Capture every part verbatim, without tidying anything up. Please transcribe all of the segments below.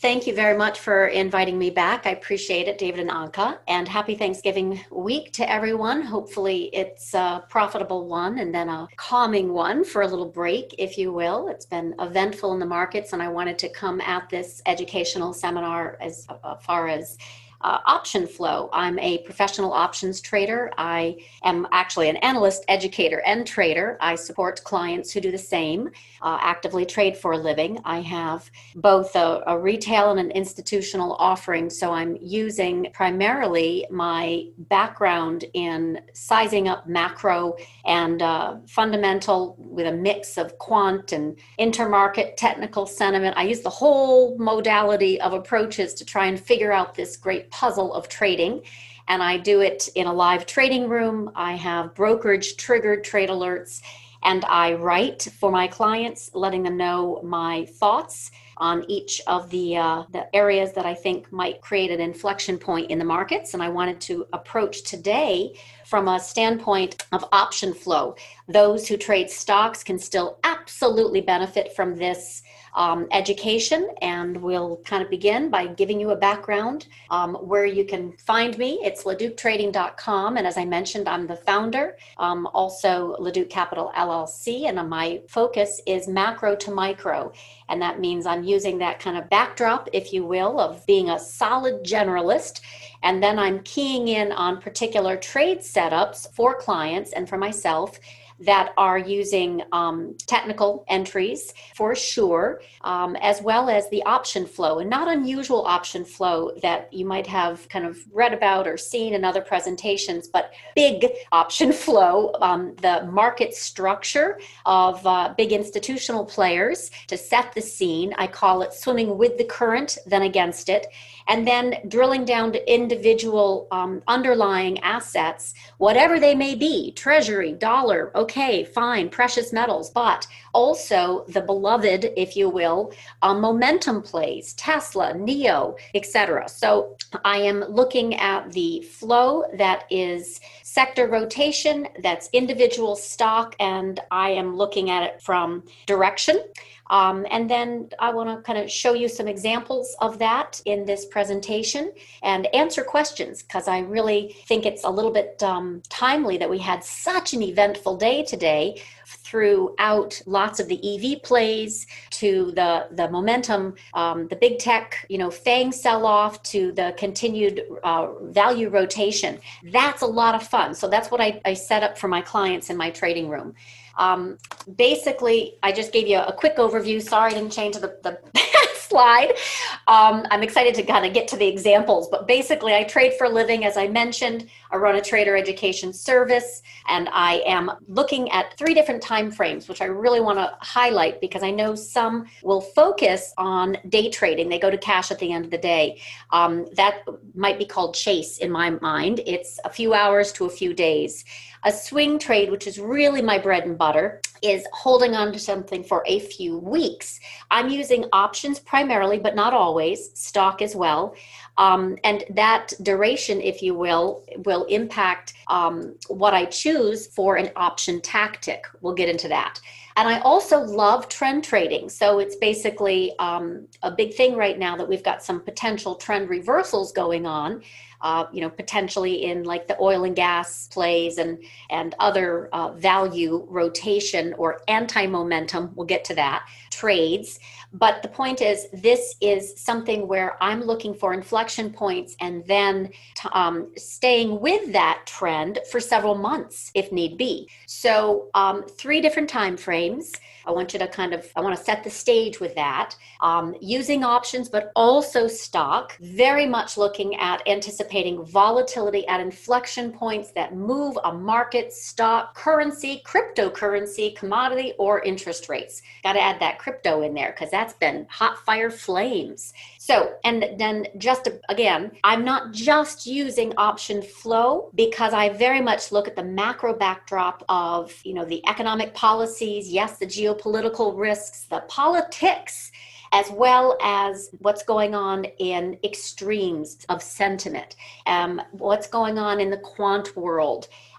Thank you very much for inviting me back. I appreciate it, David and Anka. And happy Thanksgiving week to everyone. Hopefully it's a profitable one and then a calming one for a little break, if you will. It's been eventful in the markets, and I wanted to come at this educational seminar as far as Uh, option flow. I'm a professional options trader. I am actually an analyst, educator, and trader. I support clients who do the same, uh, actively trade for a living. I have both a, a retail and an institutional offering, so I'm using primarily my background in sizing up macro and uh, fundamental with a mix of quant and intermarket technical sentiment. I use the whole modality of approaches to try and figure out this great puzzle of trading, and I do it in a live trading room. I have brokerage triggered trade alerts, and I write for my clients, letting them know my thoughts on each of the uh, the areas that I think might create an inflection point in the markets. And I wanted to approach today from a standpoint of option flow. Those who trade stocks can still absolutely benefit from this Um, education, and we'll kind of begin by giving you a background um, where you can find me. It's leduc trading dot com, and as I mentioned, I'm the founder, um, also Leduc Capital L L C, and my focus is macro to micro, and that means I'm using that kind of backdrop, if you will, of being a solid generalist, and then I'm keying in on particular trade setups for clients and for myself that are using um, technical entries for sure, um, as well as the option flow, and not unusual option flow that you might have kind of read about or seen in other presentations, but big option flow, um, the market structure of uh, big institutional players to set the scene. I call it swimming with the current, then against it, and then drilling down to individual um, underlying assets, whatever they may be, treasury, dollar, okay, fine, precious metals, but also the beloved, if you will, uh, momentum plays, Tesla, NIO, et cetera. So I am looking at the flow that is sector rotation, that's individual stock, and I am looking at it from direction. Um, and then I want to kind of show you some examples of that in this presentation and answer questions, because I really think it's a little bit um, timely that we had such an eventful day today throughout lots of the E V plays to the, the momentum, um, the big tech, you know, FANG sell-off to the continued uh, value rotation. That's a lot of fun. So that's what I, I set up for my clients in my trading room. Um, basically, I just gave you a quick overview. Sorry, I didn't change the, the slide. Um, I'm excited to kind of get to the examples, but basically I trade for a living. As I mentioned, I run a trader education service, and I am looking at three different time frames, which I really want to highlight because I know some will focus on day trading. They go to cash at the end of the day. Um, that might be called chase in my mind. It's a few hours to a few days. A swing trade, which is really my bread and butter, is holding on to something for a few weeks. I'm using options primarily, but not always, stock as well. Um, and that duration, if you will, will impact um, what I choose for an option tactic. We'll get into that. And I also love trend trading. So it's basically um, a big thing right now that we've got some potential trend reversals going on. Uh, you know, potentially in like the oil and gas plays and and other uh, value rotation or anti-momentum, we'll get to that, trades. But the point is, this is something where I'm looking for inflection points and then t- um, staying with that trend for several months if need be. So um, three different time frames. I want you to kind of, I want to set the stage with that. Um, using options, but also stock, very much looking at anticipating volatility at inflection points that move a market, stock, currency, cryptocurrency, commodity, or interest rates. Got to add that crypto in there because that's been hot fire flames. So, and then just again, I'm not just using option flow because I very much look at the macro backdrop of, you know, the economic policies, yes, the geopolitical risks, the politics, as well as what's going on in extremes of sentiment, um, what's going on in the quant world.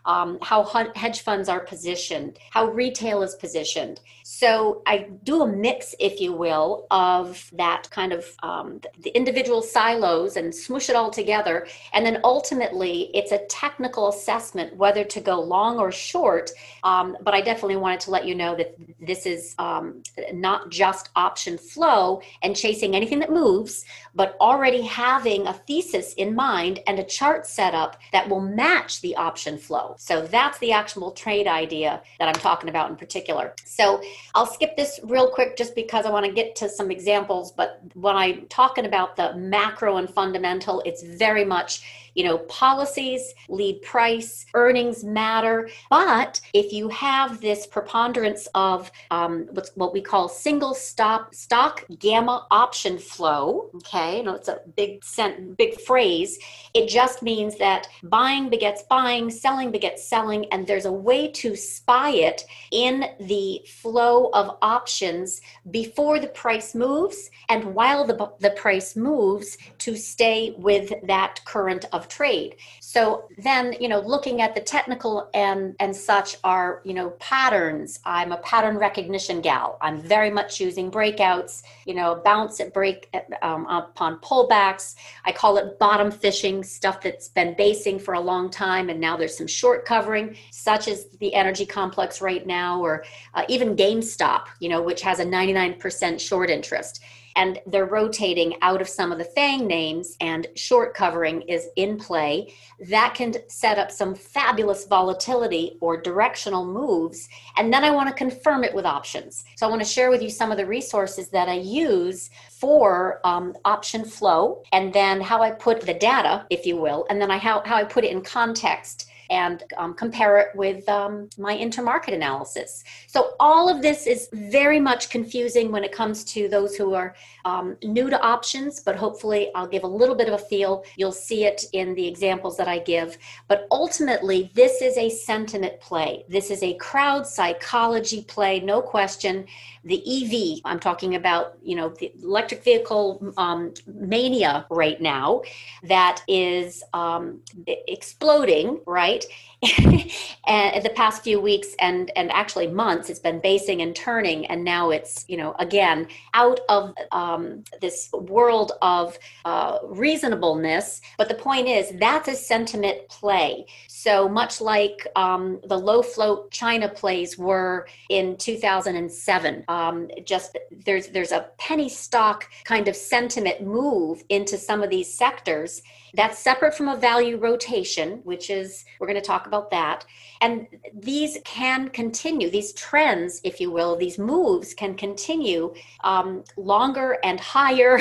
um, how hedge funds are positioned, how retail is positioned. So I do a mix, if you will, of that kind of um, the individual silos and smoosh it all together. And then ultimately, it's a technical assessment whether to go long or short. Um, but I definitely wanted to let you know that this is um, not just option flow and chasing anything that moves, but already having a thesis in mind and a chart set up that will match the option flow. So that's the actionable trade idea that I'm talking about in particular. So I'll skip this real quick just because I want to get to some examples. But when I'm talking about the macro and fundamental, it's very much, you know, policies lead price, earnings matter. But if you have this preponderance of um, what's what we call single stop stock gamma option flow, okay, you know, it's a big sent, big phrase. It just means that buying begets buying, selling begets selling, and there's a way to spy it in the flow of options before the price moves and while the, the price moves to stay with that current of trade. So then, you know, looking at the technical and and such are, you know, patterns. I'm a pattern recognition gal. I'm very much using breakouts, you know, bounce at break um, upon pullbacks. I call it bottom fishing, stuff that's been basing for a long time, and now there's some short covering, such as the energy complex right now, or uh, even GameStop, you know, which has a ninety-nine percent short interest. And they're rotating out of some of the FANG names, and short covering is in play. That can set up some fabulous volatility or directional moves. And then I want to confirm it with options. So I want to share with you some of the resources that I use for um, option flow, and then how I put the data, if you will, and then I how, how I put it in context and um, compare it with um, my intermarket analysis. So all of this is very much confusing when it comes to those who are um, new to options, but hopefully I'll give a little bit of a feel. You'll see it in the examples that I give. But ultimately, this is a sentiment play. This is a crowd psychology play, no question. The E V, I'm talking about, you know, the electric vehicle um, mania right now that is um, exploding, right? And the past few weeks and and actually months, it's been basing and turning, and now it's, you know, again out of um, this world of uh, reasonableness. But the point is, that's a sentiment play. So much like um, the low float China plays were in two thousand seven, um, just there's there's a penny stock kind of sentiment move into some of these sectors. That's separate from a value rotation, which is, we're going to talk about that. And these can continue, these trends, if you will, these moves can continue um, longer and higher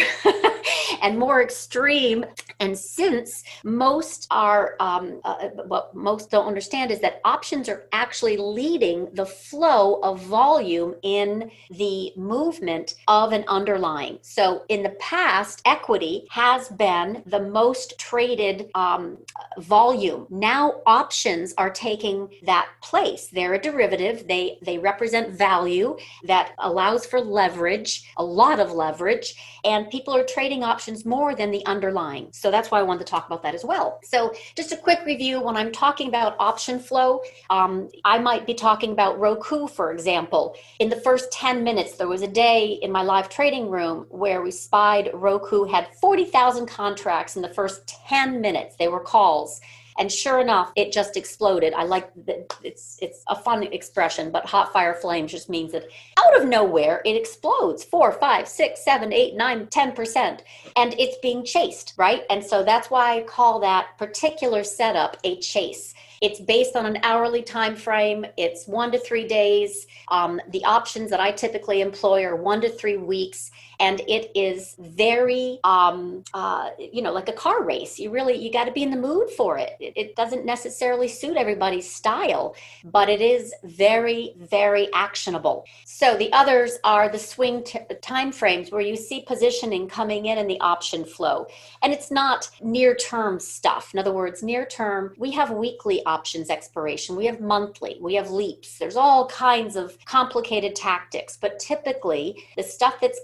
and more extreme. And since most are, um, uh, what most don't understand is that options are actually leading the flow of volume in the movement of an underlying. So in the past, equity has been the most traded um, volume. Now options are taking that place. They're a derivative. They they represent value that allows for leverage, a lot of leverage, and people are trading options more than the underlying. So that's why I wanted to talk about that as well. So just a quick review. When I'm talking about option flow, um, I might be talking about Roku, for example. In the first ten minutes, there was a day in my live trading room where we spied Roku had forty thousand contracts in the first ten minutes. They were calls. And sure enough, it just exploded. I like that. It's it's a fun expression, but hot fire flames just means that out of nowhere, it explodes four, five, six, seven, eight, nine, ten percent. And it's being chased, right? And so that's why I call that particular setup a chase. It's based on an hourly time frame. It's one to three days. Um, the options that I typically employ are one to three weeks. And it is very, um, uh, you know, like a car race. You really, you got to be in the mood for it. it. It doesn't necessarily suit everybody's style, but it is very, very actionable. So the others are the swing t- time frames where you see positioning coming in in the option flow. And it's not near-term stuff. In other words, near-term, we have weekly options expiration. We have monthly. We have leaps. There's all kinds of complicated tactics. But typically, the stuff that's coming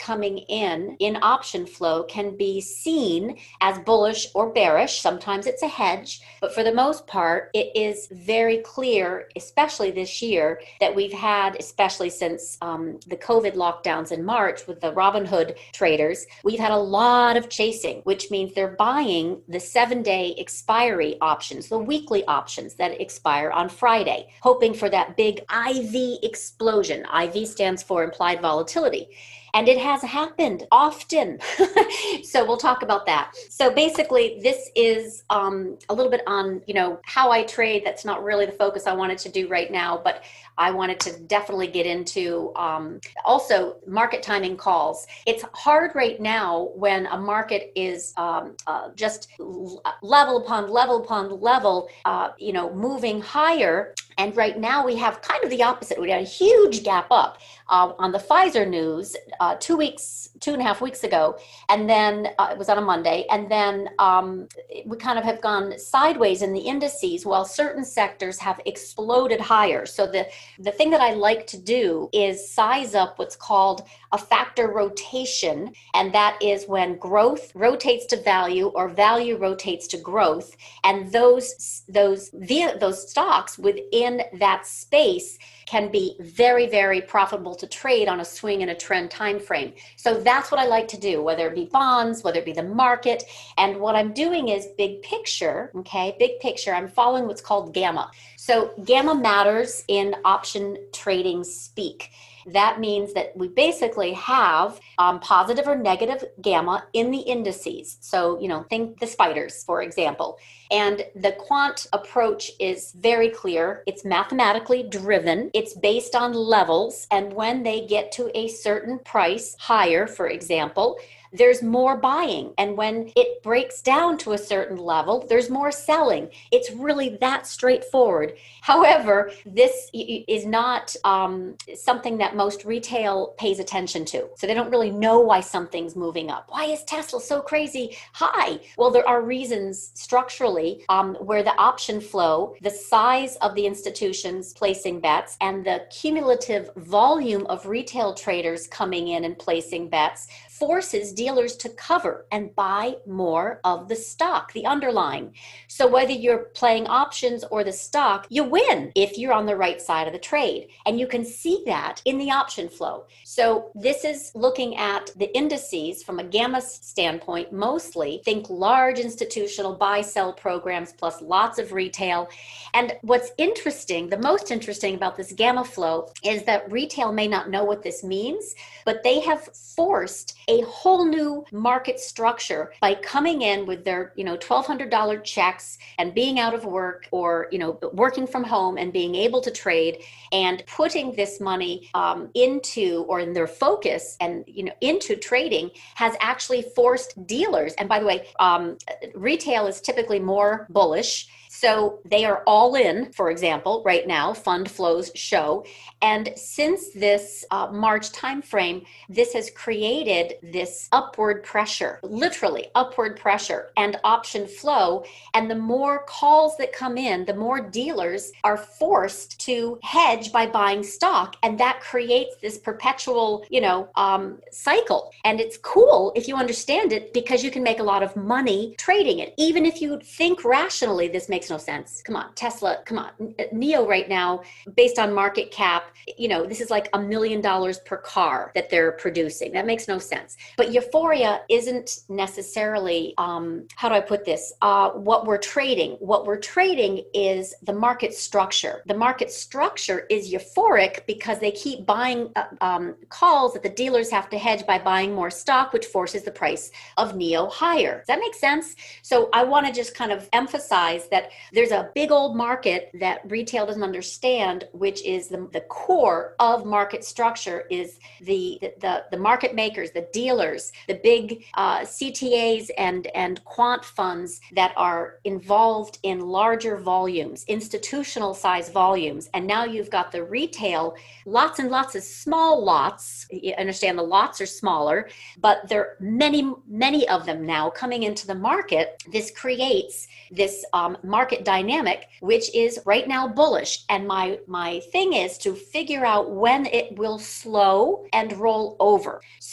in in option flow can be seen as bullish or bearish. Sometimes it's a hedge, but for the most part, it is very clear, especially this year, that we've had, especially since um, the COVID lockdowns in March with the Robinhood traders, we've had a lot of chasing, which means they're buying the seven-day expiry options, the weekly options that expire on Friday, hoping for that big I V explosion. I V stands for implied volatility. And it has happened often. So we'll talk about that. So basically, this is um, a little bit on, you know, how I trade. That's not really the focus I wanted to do right now, but I wanted to definitely get into um, also market timing calls. It's hard right now when a market is um, uh, just level upon level upon level, uh, you know, moving higher. And right now we have kind of the opposite. We had a huge gap up uh, on the Pfizer news uh, two weeks, two and a half weeks ago. And then uh, it was on a Monday. And then um, we kind of have gone sideways in the indices while certain sectors have exploded higher. So the, the thing that I like to do is size up what's called a factor rotation. And that is when growth rotates to value or value rotates to growth. And those, those, via, those stocks within in that space can be very, very profitable to trade on a swing and a trend time frame. So that's what I like to do, whether it be bonds, whether it be the market. And what I'm doing is big picture, okay, big picture. I'm following what's called gamma. So gamma matters in option trading speak. That means that we basically have um, positive or negative gamma in the indices. So, you know, think the spiders, for example. And the quant approach is very clear. It's mathematically driven. It's based on levels. And when they get to a certain price higher, for example, there's more buying. And when it breaks down to a certain level, there's more selling. It's really that straightforward. However, this is not um, something that most retail pays attention to. So they don't really know why something's moving up. Why is Tesla so crazy high? Well, there are reasons structurally um, where the option flow, the size of the institutions placing bets, and the cumulative volume of retail traders coming in and placing bets forces dealers to cover and buy more of the stock, the underlying. So whether you're playing options or the stock, you win if you're on the right side of the trade. And you can see that in the option flow. So this is looking at the indices from a gamma standpoint, mostly think large institutional buy-sell programs plus lots of retail. And what's interesting, the most interesting about this gamma flow is that retail may not know what this means, but they have forced a whole new market structure by coming in with their, you know, twelve hundred dollars checks and being out of work or, you know, working from home and being able to trade and putting this money um, into or in their focus and, you know, into trading has actually forced dealers. And by the way, um, retail is typically more bullish. So they are all in, for example, right now, fund flows show. And since this uh, March timeframe, this has created this upward pressure, literally upward pressure and option flow. And the more calls that come in, the more dealers are forced to hedge by buying stock. And that creates this perpetual, you know, um, cycle. And it's cool if you understand it because you can make a lot of money trading it. Even if you think rationally, this makes no sense. Come on, Tesla, come on. N I O right now, based on market cap, you know, this is like a million dollars per car that they're producing. That makes no sense. But Euphoria isn't necessarily, um, how do I put this? Uh, what we're trading. What we're trading is the market structure. The market structure is euphoric because they keep buying uh, um, calls that the dealers have to hedge by buying more stock, which forces the price of N I O higher. Does that make sense? So I want to just kind of emphasize that there's a big old market that retail doesn't understand, which is the, the core of market structure is the, the, the market makers, the dealers, the big uh, C T As and, and quant funds that are involved in larger volumes, institutional size volumes. And now you've got the retail, lots and lots of small lots. You understand the lots are smaller, but there are many, many of them now coming into the market. This creates this um, market dynamic, which is right now bullish. And my, my thing is to figure out when it will slow and roll over. So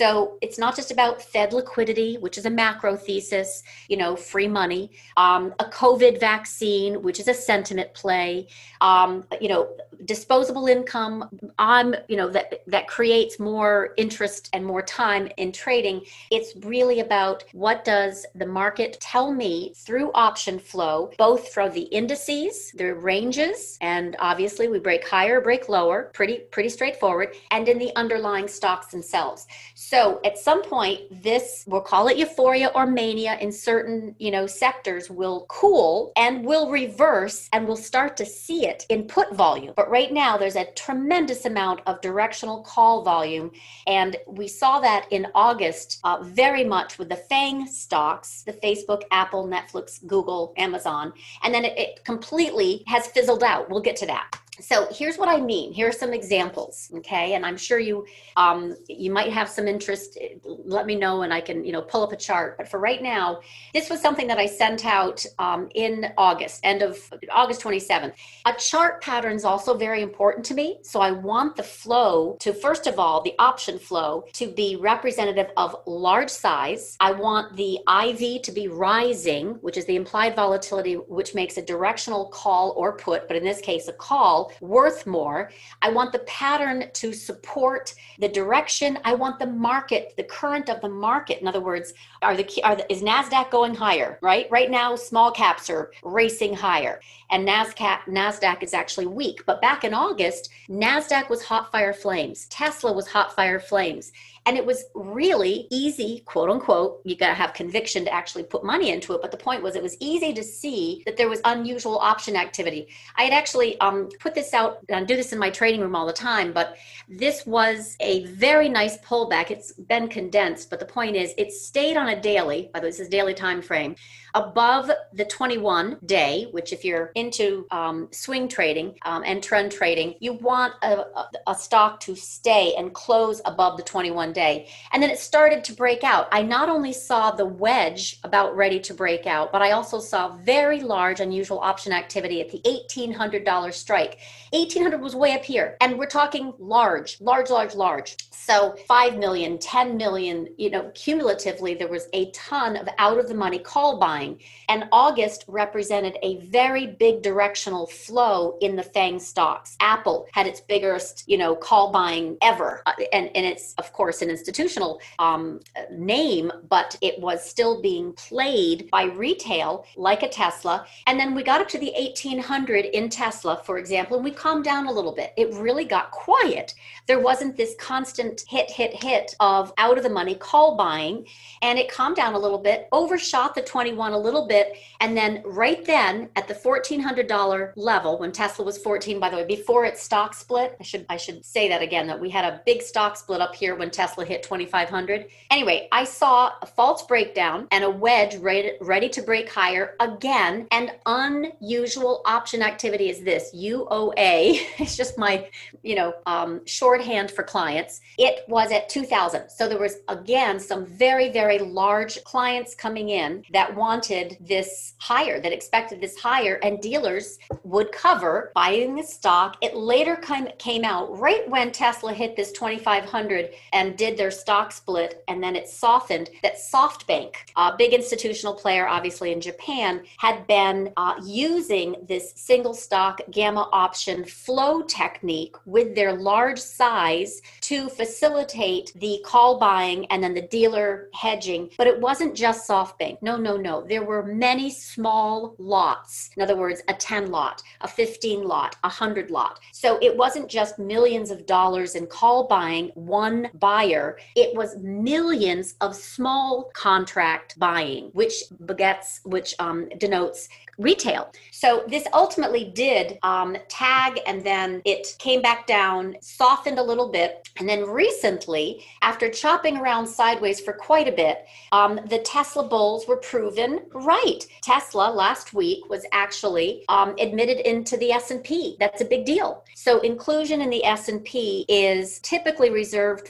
it's not just about Fed liquidity, which is a macro thesis, you know, free money, um, a COVID vaccine, which is a sentiment play, um, you know, disposable income, um, you know, that, that creates more interest and more time in trading. It's really about what does the market tell me through option flow, both from the indices, their ranges, and obviously we break higher, break lower, pretty, pretty straightforward, and in the underlying stocks themselves. So at some point, this, we'll call it euphoria or mania in certain, you know, sectors will cool and will reverse, and we'll start to see it in put volume. But right now, there's a tremendous amount of directional call volume. And we saw that in August uh, very much with the FANG stocks, the Facebook, Apple, Netflix, Google, Amazon. And then it, it completely has fizzled out. We'll get to that. So here's what I mean. Here are some examples, okay? And I'm sure you um, you might have some interest. Let me know and I can, you know, pull up a chart. But for right now, this was something that I sent out um, in August, end of August twenty-seventh. A chart pattern is also very important to me. So I want the flow to, first of all, the option flow to be representative of large size. I want the I V to be rising, which is the implied volatility, which makes a directional call or put, but in this case, a call worth more. I want the pattern to support the direction. I want the market, the current of the market. In other words, are the, are the is NASDAQ going higher, right? Right now, small caps are racing higher and NASDAQ, NASDAQ is actually weak. But back in August, NASDAQ was hot fire flames. Tesla was hot fire flames. And it was really easy, quote unquote, you got to have conviction to actually put money into it. But the point was it was easy to see that there was unusual option activity. I had actually um, put this out, and I do this in my trading room all the time, but this was a very nice pullback. It's been condensed, but the point is it stayed on a daily, by the way, this is daily time frame, above the twenty-one day, which if you're into um, swing trading um, and trend trading, you want a, a, a stock to stay and close above the twenty-one day. And then it started to break out. I not only saw the wedge about ready to break out, but I also saw very large, unusual option activity at the eighteen hundred dollars strike. eighteen hundred was way up here. And we're talking large, large, large, large. So five million, ten million, you know, cumulatively, there was a ton of out of the money call buying. And August represented a very big directional flow in the FANG stocks. Apple had its biggest, you know, call buying ever. Uh, and, and it's, of course, an institutional um, name, but it was still being played by retail like a Tesla. And then we got up to the eighteen hundred in Tesla, for example, and we calmed down a little bit. It really got quiet. There wasn't this constant hit, hit, hit of out of the money call buying. And it calmed down a little bit, overshot the twenty-one a little bit. And then right then at the fourteen hundred dollars level, when Tesla was fourteen, by the way, before its stock split, I should, I should say that again, that we had a big stock split up here when Tesla hit twenty-five hundred. Anyway, I saw a false breakdown and a wedge ready, ready to break higher again. And unusual option activity is this, U O A. It's just my, you know, um, shorthand for clients. It was at two thousand. So there was, again, some very, very large clients coming in that wanted this higher, that expected this higher, and dealers would cover buying the stock. It later came, came out right when Tesla hit this twenty-five hundred and did their stock split, and then it softened, that SoftBank, a big institutional player, obviously in Japan, had been uh, using this single stock gamma option flow technique with their large size to facilitate the call buying and then the dealer hedging. But it wasn't just SoftBank. No, no, no. There were many small lots. In other words, a ten lot, a fifteen lot, a one hundred lot. So it wasn't just millions of dollars in call buying, one buyer. It was millions of small contract buying, which begets, which um, denotes retail. So this ultimately did um, tag, and then it came back down, softened a little bit. And then recently, after chopping around sideways for quite a bit, um, the Tesla bulls were proven right. Tesla last week was actually um, admitted into the S and P. That's a big deal. So inclusion in the S and P is typically reserved for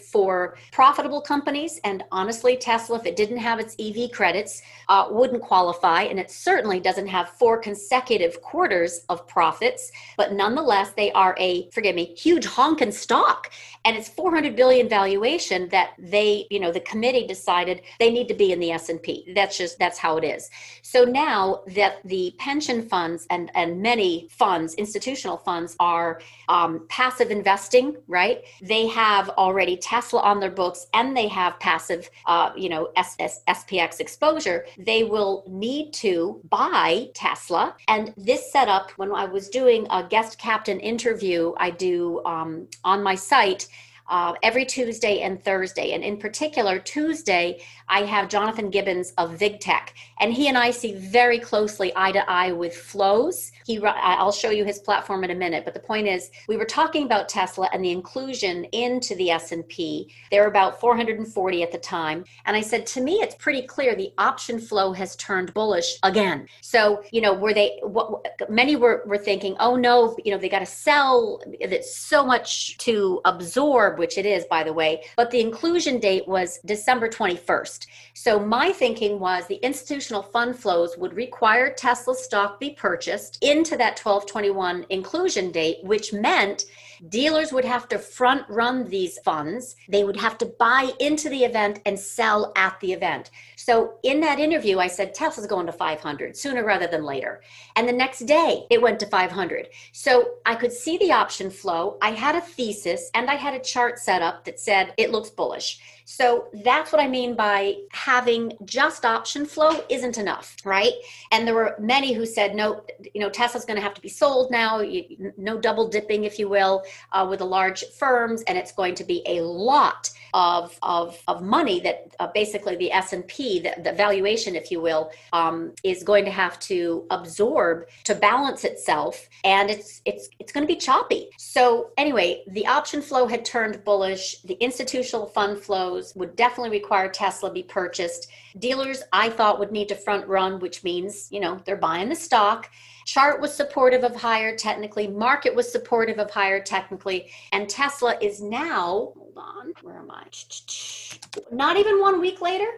are profitable companies. And honestly, Tesla, if it didn't have its E V credits, uh, wouldn't qualify. And it certainly doesn't have four consecutive quarters of profits. But nonetheless, they are a, forgive me, huge honkin' stock. And it's four hundred billion valuation that they, you know, the committee decided they need to be in the S and P. That's just, that's how it is. So now that the pension funds and, and many funds, institutional funds are um, passive investing, right? They have already Tesla on their books and they have passive, uh, you know, S P X exposure. They will need to buy Tesla. And this setup, when I was doing a guest captain interview, I do um, on my site, Uh, every Tuesday and Thursday. And in particular, Tuesday, I have Jonathan Gibbons of VigTech, and he and I see very closely eye to eye with flows. He, I'll show you his platform in a minute, but the point is, we were talking about Tesla and the inclusion into the S and P. They were about four hundred forty at the time. And I said, to me, it's pretty clear the option flow has turned bullish again. So, you know, were they, what, many were, were thinking, oh no, you know, they got to sell, it's so much to absorb, which it is, by the way, but the inclusion date was December twenty-first. So my thinking was the institutional fund flows would require Tesla stock be purchased into that twelve twenty-one inclusion date, which meant dealers would have to front run these funds. They would have to buy into the event and sell at the event. So in that interview, I said, Tesla's going to five hundred sooner rather than later. And the next day it went to five hundred. So I could see the option flow. I had a thesis and I had a chart set up that said it looks bullish. So that's what I mean by having just option flow isn't enough, right? And there were many who said, no, you know, Tesla's going to have to be sold now, you, no double dipping, if you will, uh, with the large firms, and it's going to be a lot of of, of money that uh, basically the S and P, the, the valuation, if you will, um, is going to have to absorb to balance itself, and it's it's it's going to be choppy. So anyway, the option flow had turned bullish. The institutional fund flows would definitely require Tesla be purchased. Dealers, I thought, would need to front run, which means, you know, they're buying the stock. Chart was supportive of higher technically. Market was supportive of higher technically. And Tesla is now, hold on, where am I? Not even one week later.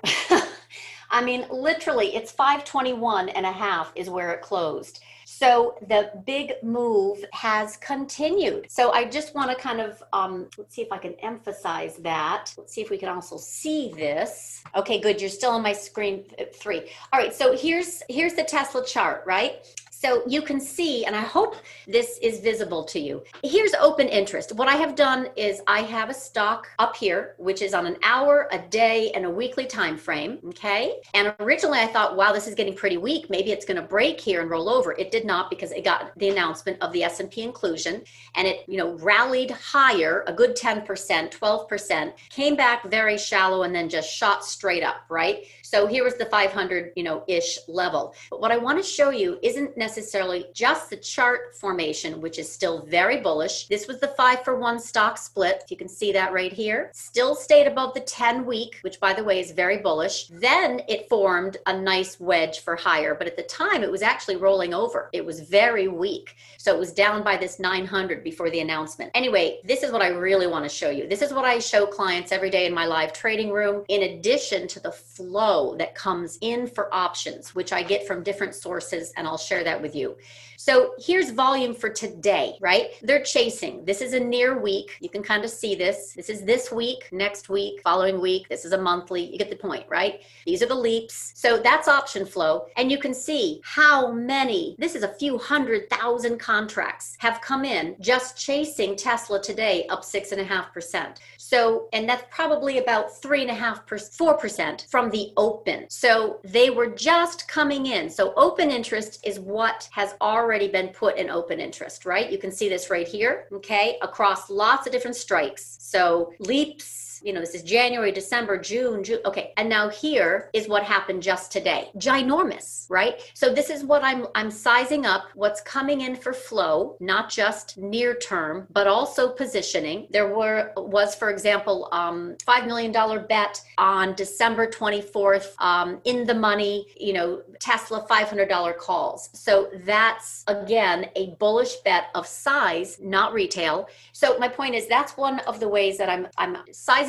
I mean, literally, it's five twenty-one and a half is where it closed. So the big move has continued. So I just want to kind of, um, let's see if I can emphasize that. Let's see if we can also see this. Okay, good. You're still on my screen three. All right, so here's, here's the Tesla chart, right? So you can see, and I hope this is visible to you. Here's open interest. What I have done is I have a stock up here, which is on an hour, a day, and a weekly time frame, okay? And originally I thought, wow, this is getting pretty weak. Maybe it's gonna break here and roll over. It did not, because it got the announcement of the S and P inclusion, and it, you know, rallied higher, a good ten percent, twelve percent, came back very shallow, and then just shot straight up, right? So here was the five hundred, you know, ish level. But what I want to show you isn't necessarily just the chart formation, which is still very bullish. This was the five for one stock split. If you can see that right here, still stayed above the ten week, which by the way is very bullish. Then it formed a nice wedge for higher, but at the time it was actually rolling over. It was very weak. So it was down by this nine hundred before the announcement. Anyway, this is what I really want to show you. This is what I show clients every day in my live trading room, in addition to the flow that comes in for options, which I get from different sources, and I'll share that with you. So here's volume for today, right? They're chasing. This is a near week. You can kind of see this. This is this week, next week, following week. This is a monthly. You get the point, right? These are the leaps. So that's option flow. And you can see how many, this is a few hundred thousand contracts have come in just chasing Tesla today, up six and a half percent. So, and that's probably about three and a half, four percent from the open. So they were just coming in. So open interest is what has already been put in open interest, right? You can see this right here, okay, across lots of different strikes. So leaps, you know, this is January, December, June, June. Okay. And now here is what happened just today. Ginormous, right? So this is what I'm, I'm sizing up what's coming in for flow, not just near term, but also positioning. There were, was, for example, um, five million dollars bet on December twenty-fourth, um, in the money, you know, Tesla five hundred dollars calls. So that's, again, a bullish bet of size, not retail. So my point is, that's one of the ways that I'm, I'm sizing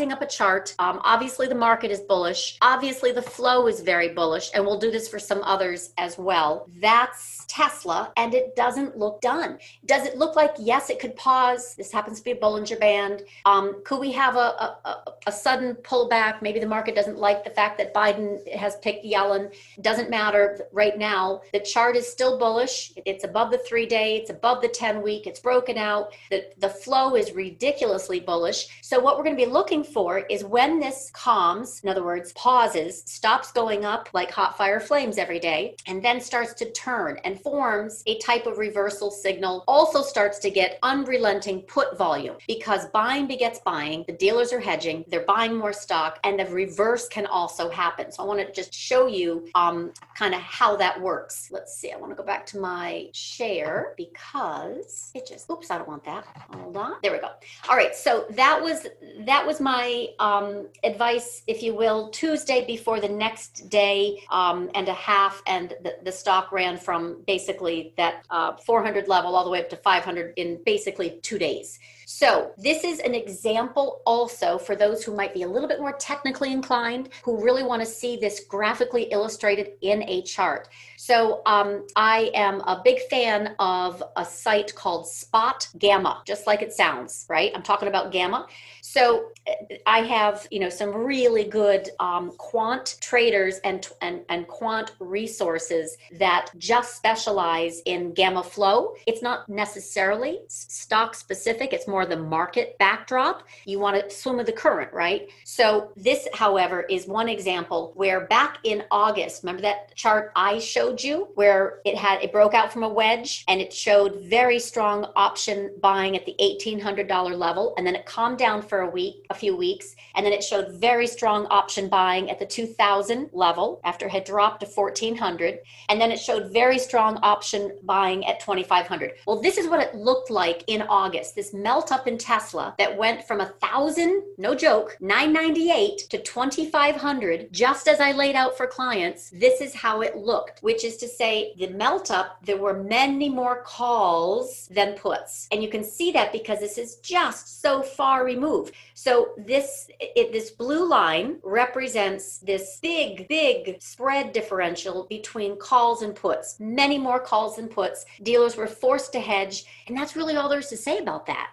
sizing up a chart. Um, obviously, the market is bullish. Obviously, the flow is very bullish, and we'll do this for some others as well. That's Tesla, and it doesn't look done. Does it look like, yes, it could pause? This happens to be a Bollinger Band. Um, could we have a, a, a, a sudden pullback? Maybe the market doesn't like the fact that Biden has picked Yellen. Doesn't matter right now. The chart is still bullish. It's above the three day. It's above the ten week. It's broken out. The, the flow is ridiculously bullish. So what we're going to be looking for is when this calms, in other words, pauses, stops going up like hot fire flames every day, and then starts to turn and forms a type of reversal signal, also starts to get unrelenting put volume, because buying begets buying. The dealers are hedging. They're buying more stock, and the reverse can also happen. So I want to just show you um, kind of how that works. Let's see. I want to go back to my share because it just, oops, I don't want that. Hold on. There we go. All right. So that was, that was my um, advice, if you will, Tuesday before the next day um, and a half. And the, the stock ran from basically that uh, four hundred level all the way up to five hundred in basically two days. So this is an example also for those who might be a little bit more technically inclined, who really want to see this graphically illustrated in a chart. So um, I am a big fan of a site called Spot Gamma, just like it sounds, right? I'm talking about Gamma. So I have, you know, some really good um, quant traders and, and, and quant resources that just specialize in gamma flow. It's not necessarily stock specific. It's more the market backdrop. You want to swim with the current, right? So this, however, is one example where back in August, remember that chart I showed you where it had, it broke out from a wedge and it showed very strong option buying at the eighteen hundred dollar level. And then it calmed down for a week, a few weeks. And then it showed very strong option buying at the two thousand level after it had dropped to fourteen hundred. And then it showed very strong option buying at twenty-five hundred. Well, this is what it looked like in August. This melt up in Tesla that went from a thousand, no joke, nine ninety-eight to twenty-five hundred, just as I laid out for clients. This is how it looked, which is to say the melt up, there were many more calls than puts. And you can see that because this is just so far removed. So this, it, this blue line represents this big, big spread differential between calls and puts. Many more calls than puts. Dealers were forced to hedge, and that's really all there's to say about that.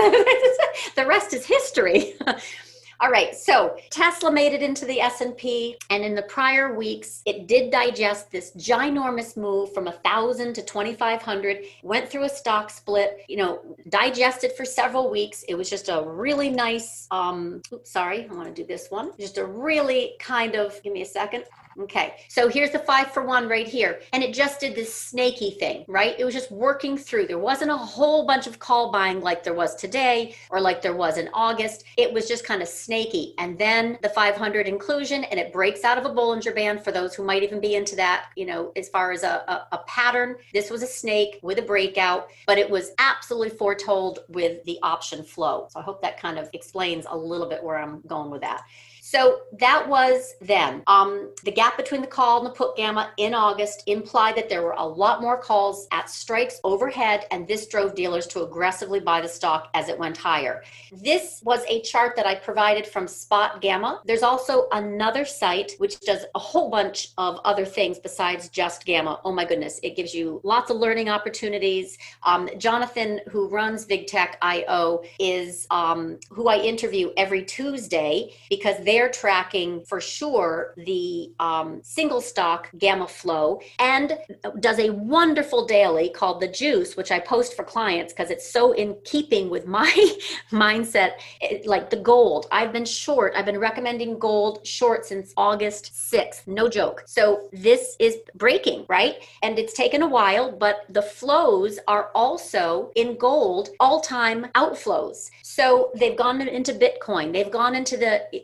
The rest is history. All right, so Tesla made it into the S and P, and in the prior weeks, it did digest this ginormous move from one thousand to twenty-five hundred, went through a stock split, you know, digested for several weeks. It was just a really nice, um, oops, sorry, I want to do this one. Just a really kind of, give me a second. Okay, so here's the five for one right here. And it just did this snaky thing, right? It was just working through. There wasn't a whole bunch of call buying like there was today or like there was in August. It was just kind of snaky. And then the five hundred inclusion, and it breaks out of a Bollinger Band for those who might even be into that, you know, as far as a, a, a pattern. This was a snake with a breakout, but it was absolutely foretold with the option flow. So I hope that kind of explains a little bit where I'm going with that. So that was then. Um, the gap between the call and the put gamma in August implied that there were a lot more calls at strikes overhead, and this drove dealers to aggressively buy the stock as it went higher. This was a chart that I provided from Spot Gamma. There's also another site which does a whole bunch of other things besides just Gamma. Oh my goodness, it gives you lots of learning opportunities. Um, Jonathan, who runs VigTech dot I O, is um, who I interview every Tuesday because they're tracking for sure the um, single stock gamma flow, and does a wonderful daily called The Juice, which I post for clients because it's so in keeping with my mindset, it, like the gold. I've been short. I've been recommending gold short since August sixth. No joke. So this is breaking, right? And it's taken a while, but the flows are also in gold, all-time outflows. So they've gone into Bitcoin. They've gone into the E V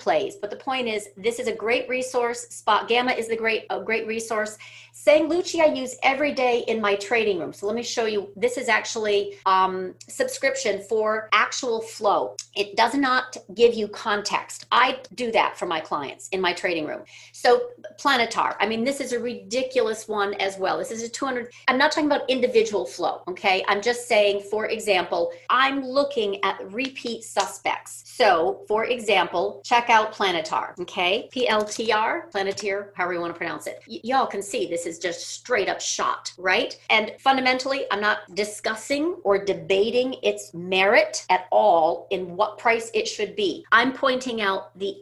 plays, but the point is, this is a great resource. Spot Gamma is the great, a great resource. Sanglucci I use every day in my trading room. So let me show you. This is actually um, subscription for actual flow. It does not give you context. I do that for my clients in my trading room. So Planetar, I mean, this is a ridiculous one as well. This is a two hundred, I'm not talking about individual flow, okay? I'm just saying, for example, I'm looking at repeat suspects. So for example, check out Planetar, okay? P L T R, Planeteer, however you want to pronounce it. Y- y'all can see this is just straight up shot, right? And fundamentally, I'm not discussing or debating its merit at all in what price it should be. I'm pointing out the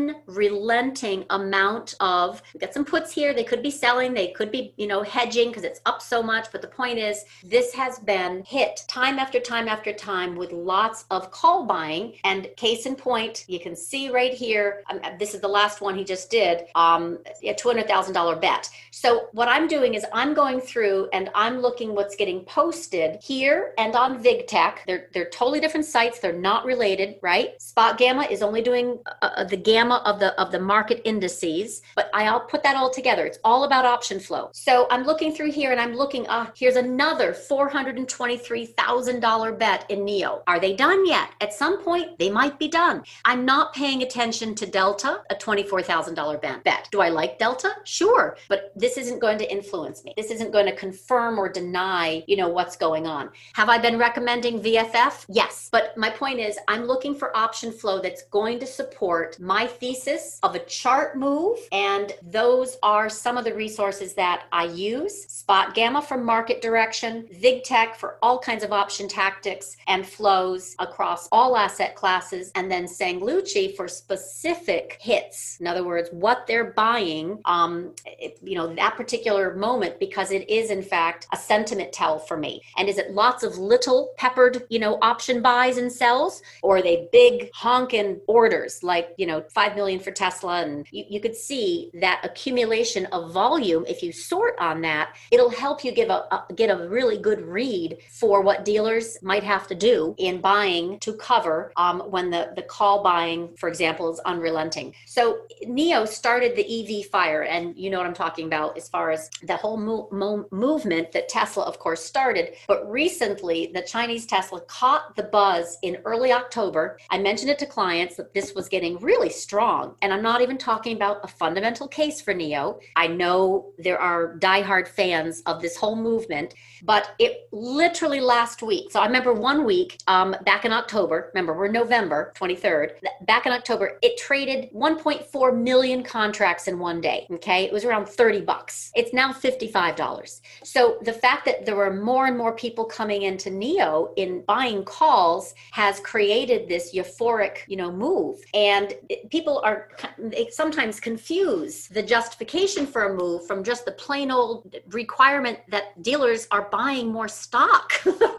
unrelenting amount of, we got some puts here, they could be selling, they could be, you know, hedging because it's up so much, but the point is, this has been hit time after time after time with lots of call buying. And case in point, you can see right here, um, this is the last one he just did, um, a two hundred thousand dollars bet. So what I'm doing is I'm going through and I'm looking what's getting posted here and on VigTech. They're, they're totally different sites. They're not related, right? Spot Gamma is only doing uh, the gamma of the of the market indices, but I'll put that all together. It's all about option flow. So I'm looking through here and I'm looking, ah, uh, here's another four hundred twenty-three thousand dollars bet in N E O. Are they done yet? At some point, they might be done. I'm not paying attention to Delta, a twenty-four thousand dollars bet. Do I like Delta? Sure, but this isn't going to influence me. This isn't going to confirm or deny, you know, what's going on. Have I been recommending V F F? Yes, but my point is I'm looking for option flow that's going to support my thesis of a chart move, and those are some of the resources that I use. Spot Gamma for market direction, VigTech for all kinds of option tactics and flows across all asset classes, and then Sanglucci for specific hits. In other words, what they're buying, um, it, you know, that particular moment, because it is in fact a sentiment tell for me. And is it lots of little peppered, you know, option buys and sells, or are they big honking orders like, you know, five million for Tesla? And you, you could see that accumulation of volume. If you sort on that, it'll help you give a, a get a really good read for what dealers might have to do in buying to cover um, when the, the call buying, for example, is unrelenting. So N E O started the E V fire, and you know what I'm talking about as far as the whole mo- mo- movement that Tesla, of course, started. But recently, the Chinese Tesla caught the buzz in early October. I mentioned it to clients that this was getting really strong, and I'm not even talking about a fundamental case for N E O. I know there are diehard fans of this whole movement, but it literally last week. So I remember one week um, back in October, remember we're November twenty-third, back in October, it traded one point four million contracts in one day. Okay. It was around thirty bucks. It's now fifty-five dollars. So the fact that there were more and more people coming into N E O in buying calls has created this euphoric, you know, move. And it, people are they sometimes confuse the justification for a move from just the plain old requirement that dealers are buying more stock,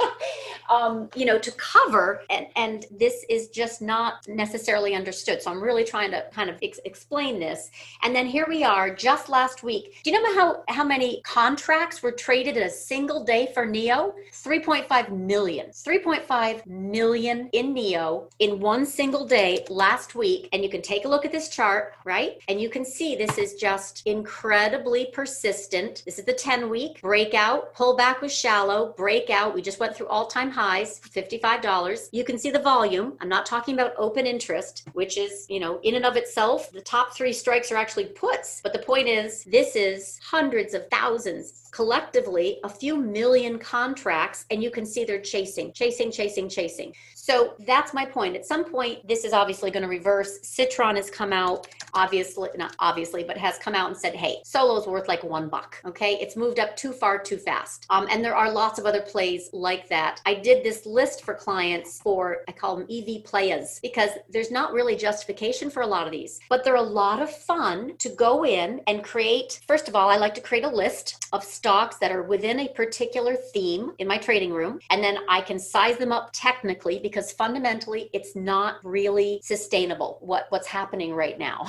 um, you know, to cover. And, and this is just not necessarily understood. So I'm really trying to kind of ex- explain this. And then here we are just last week. Do you know how, how many contracts were traded in a single day for N E O? three point five million. three point five million in N E O in one single day last week. And you can take a look at this chart, right? And you can see this is just incredibly persistent. This is the ten week breakout, pullback was shallow, breakout. We just went through all-time highs, fifty-five dollars. You can see the volume. I'm not talking about open interest, which is, you know, in and of itself, the top three strikes are actually puts. But the point is, this is hundreds of thousands, collectively a few million contracts, and you can see they're chasing, chasing, chasing, chasing. So that's my point. At some point, this is obviously going to reverse. Citron has come out, obviously, not obviously, but has come out and said, hey, Solo's worth like one buck. Okay. It's moved up too far, too fast. Um, and there are lots of other plays like that. I did this list for clients for, I call them E V players, because there's not really justification for a lot of these, but they're a lot of fun to go in and create. First of all, I like to create a list of stocks that are within a particular theme in my trading room. And then I can size them up technically, because fundamentally it's not really sustainable what, what's happening right now.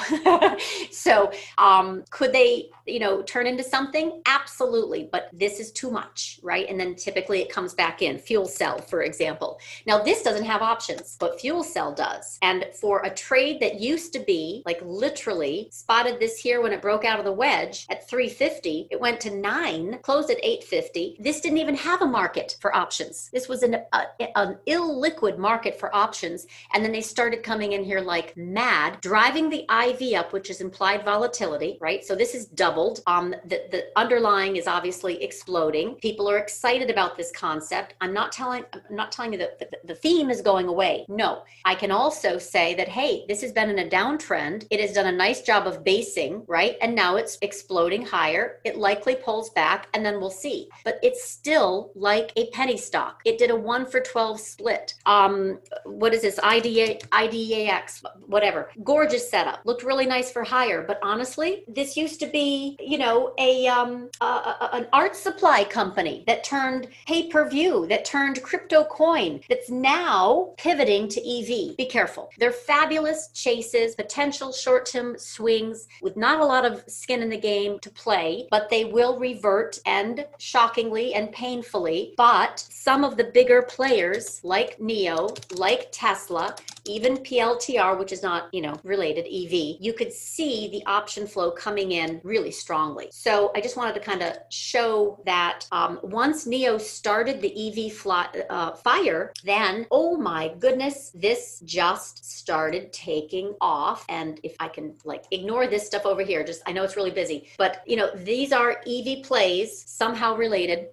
So um, could they, you know, turn into something? Absolutely. But this is too much, right? And then typically it comes back in. Fuel Cell, for example. Now this doesn't have options, but Fuel Cell does. And for a trade that used to be like literally spotted this here when it broke out of the wedge at three fifty, it went to nine, closed at eight fifty. This didn't even have a market for options. This was an, a, an illiquid market for options. And then they started coming in here like mad, driving the I V up, which is implied volatility, right? So this is doubled. Um, the, the underlying is obviously exploding. People are excited about this concept. I'm not telling, I'm not telling you that the, the theme is going away. No, I can also say that, hey, this has been in a downtrend. It has done a nice job of basing, right? And now it's exploding higher. It likely pulls back and then we'll see. But it's still like a penny stock. It did a one for twelve split. Um, what is this? I D A, I D A X, whatever. Gorgeous setup. Looked really nice for higher. But honestly, this used to be, you know, a, um, a, a an art supply company that turned pay-per-view, that turned crypto coin, that's now pivoting to E V. Be careful. They're fabulous chases, potential short-term swings with not a lot of skin in the game to play, but they will revert, and shockingly and painfully. But some of the bigger players like NIO, like Tesla, even P L T R, which is not, you know, related, E V, you could see the option flow coming in really strongly. So I just wanted to kind of show that um, once NIO started the E V fly, uh, fire, then, oh my goodness, this just started taking off. And if I can like ignore this stuff over here, just, I know it's really busy, but you know, these are E V plays somehow related.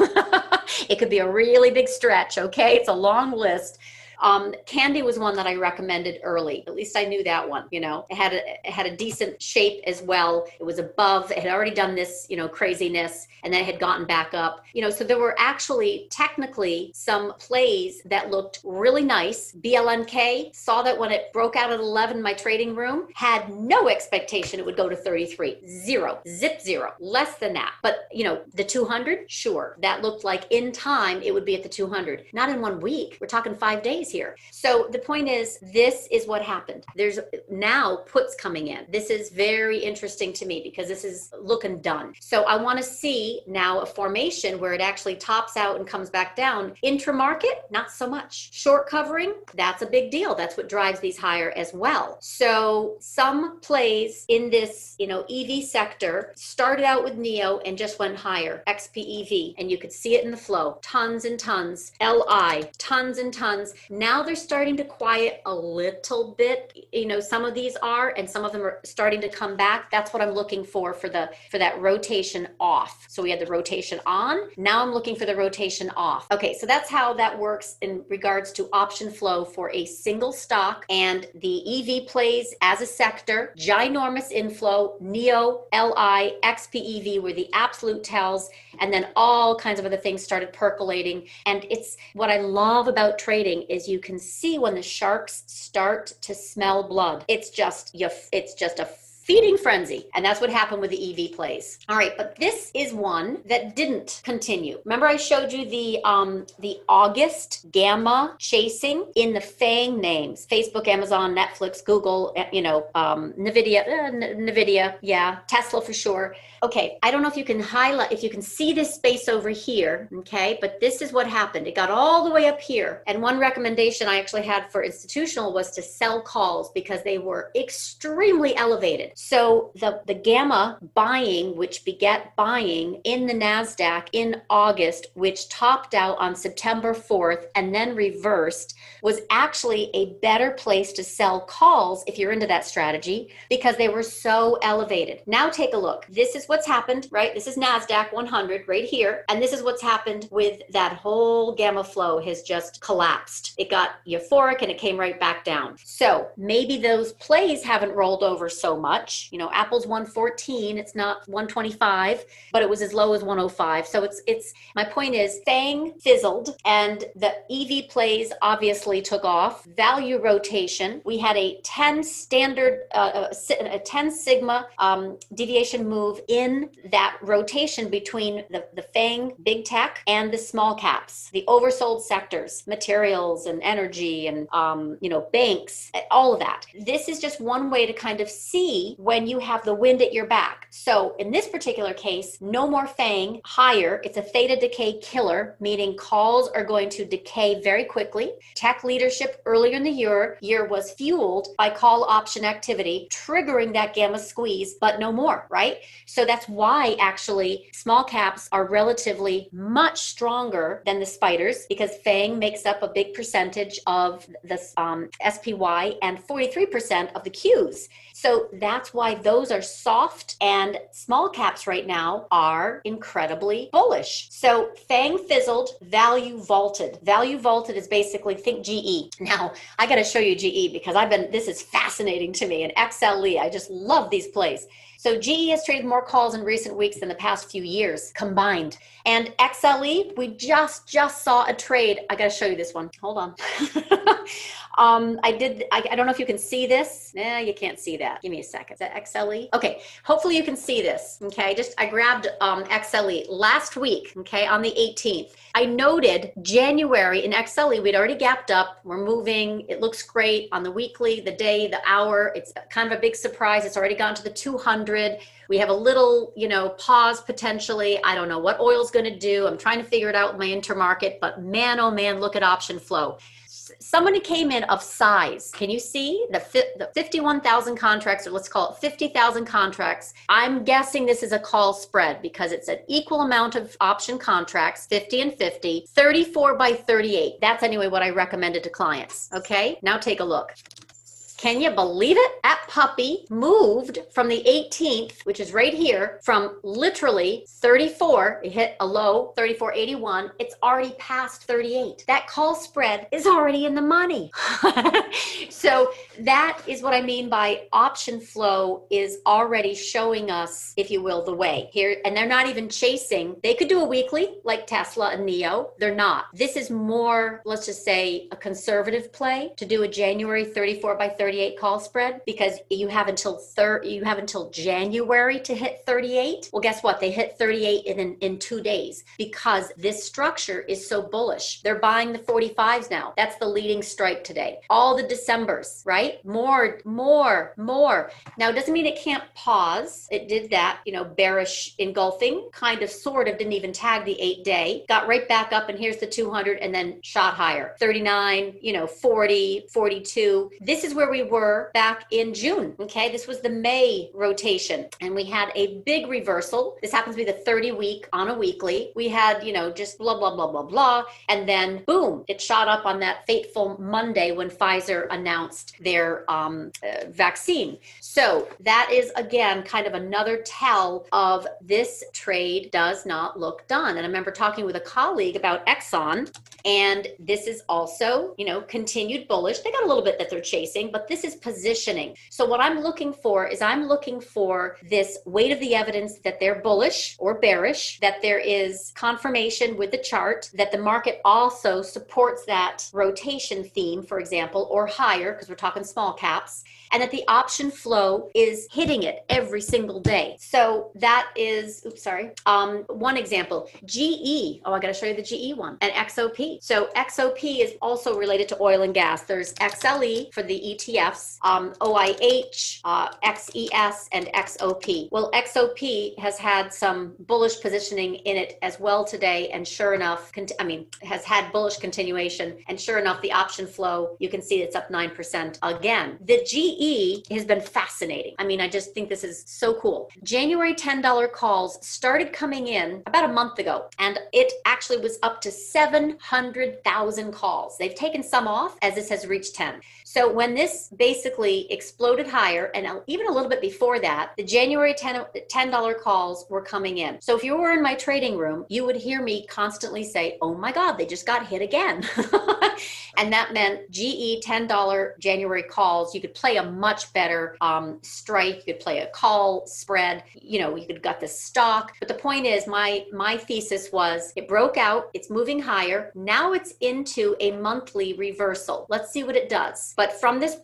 It could be a really big stretch. Okay. It's a long list. Um, Candy was one that I recommended early. At least I knew that one, you know, it had a, it had a decent shape as well. It was above, it had already done this, you know, craziness, and then it had gotten back up, you know, so there were actually technically some plays that looked really nice. B L N K, saw that when it broke out at eleven in my trading room, had no expectation it would go to thirty-three, zero, zip zero, less than that. But, you know, the two hundred, sure, that looked like in time it would be at the two hundred, not in one week. We're talking five days here. So the point is, this is what happened. There's now puts coming in. This is very interesting to me because this is looking done. So I want to see now a formation where it actually tops out and comes back down. Intramarket, not so much. Short covering, that's a big deal. That's what drives these higher as well. So some plays in this, you know, E V sector started out with NIO and just went higher, X P E V, and you could see it in the flow, tons and tons. L I, tons and tons. Now they're starting to quiet a little bit. You know, some of these are, and some of them are starting to come back. That's what I'm looking for for the for that rotation off. So we had the rotation on. Now I'm looking for the rotation off. Okay, so that's how that works in regards to option flow for a single stock, and the E V plays as a sector. Ginormous inflow. NIO, L I, X P E V were the absolute tells, and then all kinds of other things started percolating. And it's what I love about trading is you can see when the sharks start to smell blood. It's just, it's just a feeding frenzy. And that's what happened with the E V plays. All right, but this is one that didn't continue. Remember I showed you the um, the August gamma chasing in the FANG names, Facebook, Amazon, Netflix, Google, you know, um, NVIDIA, uh, NVIDIA, yeah, Tesla for sure. Okay, I don't know if you can highlight, if you can see this space over here, okay, but this is what happened. It got all the way up here. And one recommendation I actually had for institutional was to sell calls because they were extremely elevated. So the, the gamma buying, which beget buying in the NASDAQ in August, which topped out on September fourth and then reversed, was actually a better place to sell calls if you're into that strategy because they were so elevated. Now take a look. This is what's happened, right? This is NASDAQ one hundred right here. And this is what's happened with that whole gamma flow has just collapsed. It got euphoric and it came right back down. So maybe those plays haven't rolled over so much. You know, Apple's one fourteen, it's not one twenty-five, but it was as low as one oh five. So it's, it's, my point is FANG fizzled and the E V plays obviously took off. Value rotation, we had a ten standard, uh, a ten sigma um, deviation move in in that rotation between the, the FANG, big tech, and the small caps, the oversold sectors, materials and energy and, um, you know, banks, all of that. This is just one way to kind of see when you have the wind at your back. So in this particular case, no more FANG, higher. It's a theta decay killer, meaning calls are going to decay very quickly. Tech leadership earlier in the year, year was fueled by call option activity, triggering that gamma squeeze, but no more, right? So that's why actually small caps are relatively much stronger than the spiders, because FANG makes up a big percentage of the um, S P Y and forty-three percent of the Qs. So that's why those are soft, and small caps right now are incredibly bullish. So FANG fizzled, value vaulted. Value vaulted is basically, think G E. Now, I got to show you G E because I've been, this is fascinating to me, and X L E, I just love these plays. So G E has traded more calls in recent weeks than the past few years combined. And X L E, we just, just saw a trade. I got to show you this one. Hold on. um, I did, I, I don't know if you can see this. Nah, you can't see that. Give me a second. Is that X L E? Okay. Hopefully you can see this. Okay. Just, I grabbed um, X L E last week. Okay. On the eighteenth. I noted January in X L E, we'd already gapped up. We're moving. It looks great on the weekly, the day, the hour. It's kind of a big surprise. It's already gone to the two hundred. We have a little, you know, pause potentially. I don't know what oil's going to do. I'm trying to figure it out with my intermarket, but man, oh man, look at option flow. Somebody came in of size. Can you see the, the fifty-one thousand contracts, or let's call it fifty thousand contracts? I'm guessing this is a call spread because it's an equal amount of option contracts, fifty and fifty, thirty-four by thirty-eight. That's anyway what I recommended to clients. Okay, now take a look. Can you believe it? That puppy moved from the eighteenth, which is right here, from literally thirty-four, it hit a low, thirty-four eighty-one. It's already past thirty-eight. That call spread is already in the money. So that is what I mean by option flow is already showing us, if you will, the way here. And they're not even chasing. They could do a weekly like Tesla and Neo. They're not. This is more, let's just say, a conservative play to do a January thirty-four by thirty-eight call spread, because you have until thir- you have until January to hit thirty-eight. Well, guess what? They hit thirty-eight in, in two days because this structure is so bullish. They're buying the forty-fives now. That's the leading strike today. All the Decembers, right? More, more, more. Now, it doesn't mean it can't pause. It did that, you know, bearish engulfing, kind of, sort of, didn't even tag the eight day, got right back up, and here's the two hundred, and then shot higher. thirty-nine, you know, forty, forty-two. This is where we were back in June. Okay, this was the May rotation, and we had a big reversal. This happens to be the thirty week on a weekly. We had, you know, just blah, blah, blah, blah, blah. And then boom, it shot up on that fateful Monday when Pfizer announced their um, uh, vaccine. So that is, again, kind of another tell of this trade does not look done. And I remember talking with a colleague about Exxon, and this is also, you know, continued bullish. They got a little bit that they're chasing, but this is positioning. So what I'm looking for is I'm looking for this weight of the evidence that they're bullish or bearish, that there is confirmation with the chart, that the market also supports that rotation theme, for example, or higher, because we're talking small caps, and that the option flow is hitting it every single day. So that is, oops, sorry, um, one example. G E, oh, I gotta show you the G E one, and X O P. So X O P is also related to oil and gas. There's X L E for the E T Fs, um, O I H, uh, X E S, and X O P. Well, X O P has had some bullish positioning in it as well today, and sure enough, cont- I mean, has had bullish continuation, and sure enough, the option flow, you can see it's up nine percent again. The G E has been fascinating. I mean, I just think this is so cool. January ten dollar calls started coming in about a month ago, and it actually was up to seven hundred thousand calls. They've taken some off as this has reached ten. So when this basically exploded higher, and even a little bit before that, the January ten dollar calls were coming in. So if you were in my trading room, you would hear me constantly say, oh my God, they just got hit again. And that meant G E ten dollar January calls. You could play a much better um, strike. You could play a call spread. You know, you could got the stock. But the point is, my my thesis was it broke out. It's moving higher. Now it's into a monthly reversal. Let's see what it does. But from this break,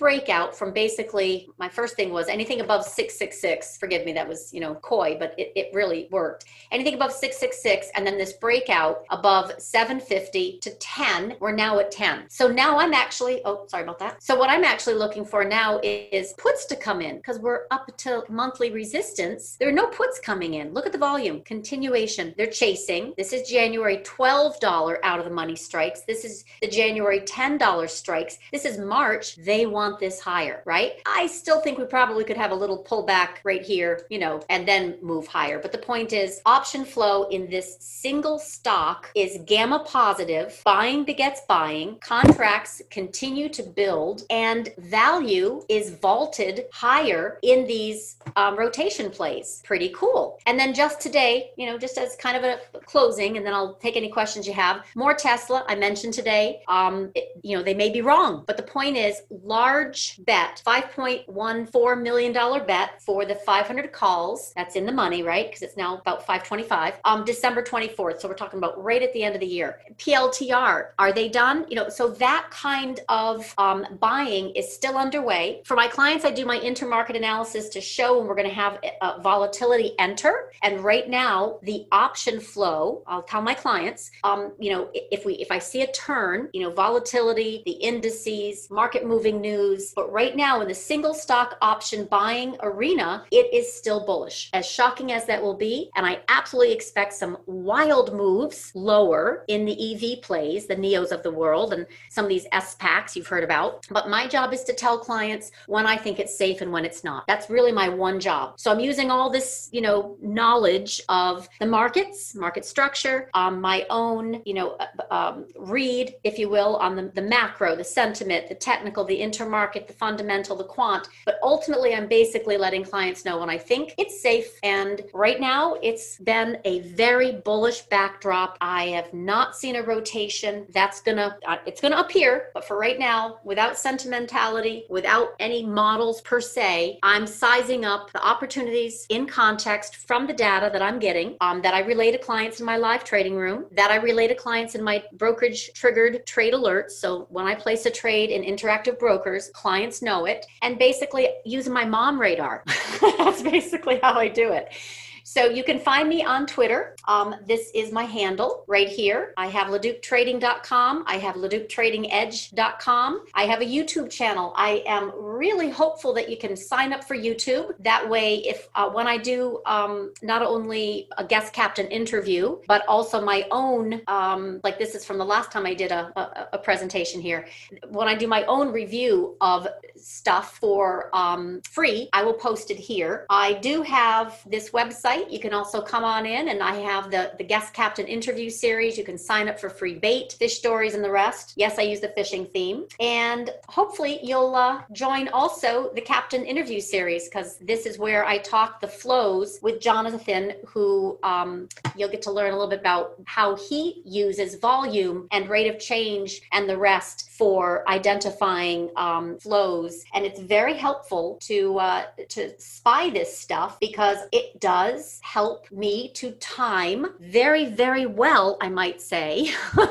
breakout from basically, my first thing was anything above six six six, forgive me, that was, you know, coy, but it, it really worked. Anything above six six six, and then this breakout above seven fifty to ten, we're now at ten. So now I'm actually, oh, sorry about that. So what I'm actually looking for now is puts to come in, because we're up to monthly resistance. There are no puts coming in. Look at the volume, continuation. They're chasing. This is January twelve dollars out of the money strikes. This is the January ten dollars strikes. This is March. They want this higher, right? I still think we probably could have a little pullback right here, you know, and then move higher. But the point is, option flow in this single stock is gamma positive. Buying begets buying. Contracts continue to build, and value is vaulted higher in these um, rotation plays. Pretty cool. And then just today, you know, just as kind of a closing, and then I'll take any questions you have. More Tesla, I mentioned today. Um, it, you know, they may be wrong, but the point is, large bet, five point one four million dollars bet for the five hundred calls. That's in the money, right? Because it's now about five twenty-five. Um, December twenty-fourth. So we're talking about right at the end of the year. P L T R, are they done? You know, so that kind of um, buying is still underway. For my clients, I do my intermarket analysis to show when we're going to have uh, volatility enter. And right now, the option flow, I'll tell my clients, um, you know, if we if I see a turn, you know, volatility, the indices, market moving news, but right now in the single stock option buying arena, it is still bullish. As shocking as that will be, and I absolutely expect some wild moves lower in the E V plays, the N E Os of the world, and some of these S PACs you've heard about. But my job is to tell clients when I think it's safe and when it's not. That's really my one job. So I'm using all this, you know, knowledge of the markets, market structure, um, my own, you know, um, read, if you will, on the, the macro, the sentiment, the technical, the intermarket, the fundamental, the quant. But ultimately, I'm basically letting clients know when I think it's safe. And right now, it's been a very bullish backdrop. I have not seen a rotation. That's gonna, uh, it's gonna appear, but for right now, without sentimentality, without any models per se, I'm sizing up the opportunities in context from the data that I'm getting, um, that I relay to clients in my live trading room, that I relay to clients in my brokerage triggered trade alerts. So when I place a trade in Interactive Brokers, clients know it, and basically using my mom radar. That's basically how I do it. So you can find me on Twitter. Um, this is my handle right here. I have Leduc Trading dot com. I have Leduc Trading Edge dot com. I have a YouTube channel. I am really hopeful that you can sign up for YouTube. That way, if uh, when I do um, not only a guest captain interview, but also my own, um, like this is from the last time I did a, a, a presentation here. When I do my own review of stuff for um, free, I will post it here. I do have this website. You can also come on in, and I have the, the guest captain interview series. You can sign up for free bait, fish stories, and the rest. Yes, I use the fishing theme. And hopefully you'll uh, join also the captain interview series, because this is where I talk the flows with Jonathan, who um, you'll get to learn a little bit about how he uses volume and rate of change and the rest for identifying um, flows. And it's very helpful to uh, to spy this stuff, because it does help me to time very, very well, I might say,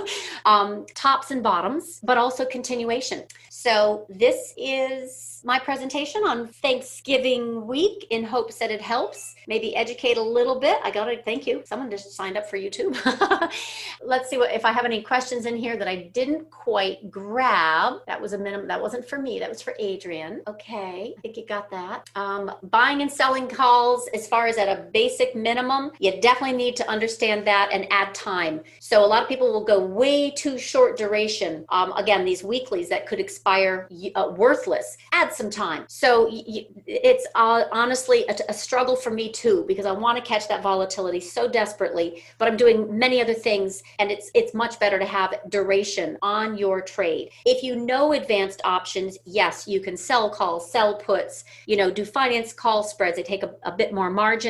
um, tops and bottoms, but also continuation. So this is my presentation on Thanksgiving week, in hopes that it helps, maybe educate a little bit. I got to thank you. Someone just signed up for YouTube. Let's see what if I have any questions in here that I didn't quite grab. That was a minimum. That wasn't for me. That was for Adrian. Okay, I think you got that. Um, buying and selling calls, as far as at a basic minimum, you definitely need to understand that and add time. So a lot of people will go way too short duration. Um, again, these weeklies that could expire uh, worthless. Add some time. So y- it's uh, honestly a, a struggle for me too, because I want to catch that volatility so desperately, but I'm doing many other things, and it's it's much better to have duration on your trade. If you know advanced options, yes, you can sell calls, sell puts, you know, do finance call spreads. They take a, a bit more margin and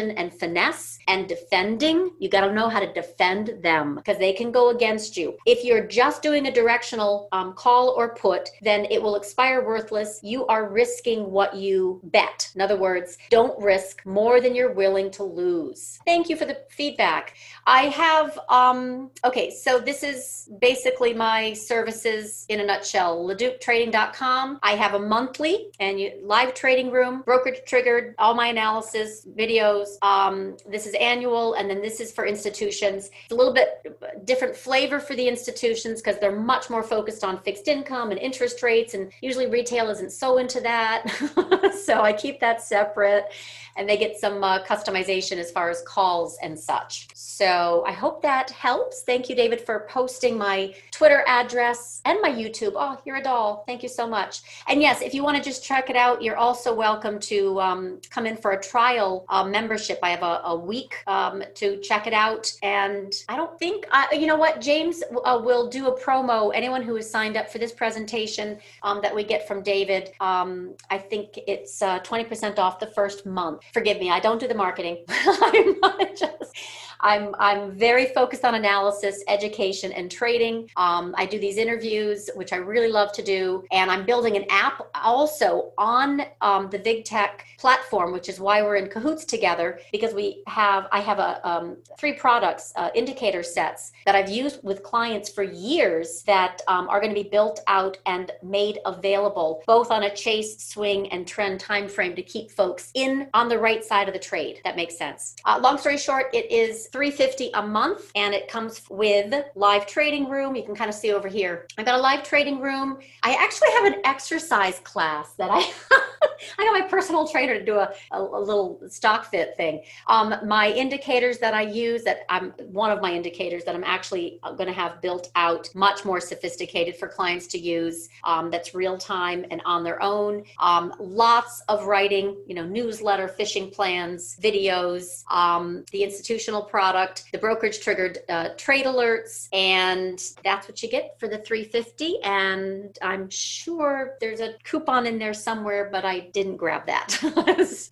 finesse and defending, you got to know how to defend them because they can go against you. If you're just doing a directional um, call or put, then it will expire worthless. You are risking what you bet. In other words, don't risk more than you're willing to lose. Thank you for the feedback. I have, um, okay, so this is basically my services in a nutshell. Leduc Trading dot com. I have a monthly and you, live trading room, brokerage triggered, all my analysis videos. Um, this is annual, and then this is for institutions. It's a little bit different flavor for the institutions because they're much more focused on fixed income and interest rates, and usually retail isn't so into that. So I keep that separate, and they get some uh, customization as far as calls and such. So I hope that helps. Thank you, David, for posting my Twitter address and my YouTube. Oh, you're a doll. Thank you so much. And yes, if you want to just check it out, you're also welcome to um, come in for a trial uh, membership. I have a, a week um, to check it out. And I don't think, uh, you know what, James uh, will do a promo. Anyone who is signed up for this presentation um, that we get from David, um, I think it's uh, twenty percent off the first month. Forgive me, I don't do the marketing. I'm not just, I'm, I'm very focused on analysis, education, and trading. Um, I do these interviews, which I really love to do. And I'm building an app also on um, the VigTech platform, which is why we're in cahoots together, because we have, I have a um, three products, uh, indicator sets that I've used with clients for years that um, are going to be built out and made available, both on a chase, swing, and trend time frame to keep folks in on the right side of the trade. That makes sense. Uh, long story short, it is three hundred fifty dollars a month, and it comes with live trading room. You can kind of see over here. I've got a live trading room. I actually have an exercise class that I I got my personal trainer to do a, a, a little stock fit thing. Um, my indicators that I use, that I'm one of my indicators that I'm actually going to have built out, much more sophisticated for clients to use. Um, that's real time and on their own. Um, lots of writing, you know, newsletter, phishing plans, videos, um, the institutional product, the brokerage triggered uh, trade alerts, and that's what you get for the three hundred fifty dollars. And I'm sure there's a coupon in there somewhere, but I didn't grab that.